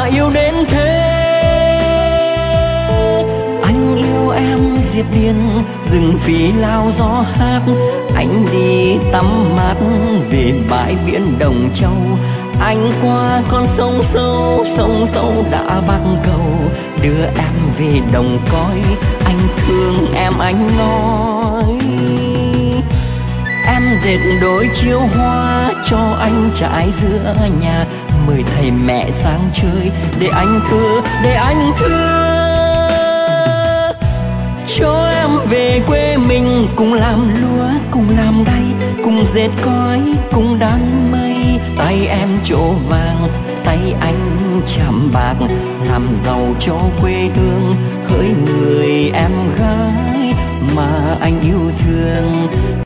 yêu đến thế. Anh yêu em diệt điên, rừng phì lao gió hát. Anh đi tắm mát về bãi biển Đồng Châu. Anh qua con sông sâu đã bắt cầu, đưa em về đồng cõi. Anh thương em anh nói. Em dệt đôi chiếu hoa cho anh trải giữa nhà. Mời thầy mẹ sang chơi để anh thưa. Cho em về quê mình cùng làm lúa, cùng làm đay, cùng dệt cói, cùng đan mây. Tay em trổ vàng, tay anh chạm bạc, làm giàu cho quê hương. Hỡi người em gái mà anh yêu thương.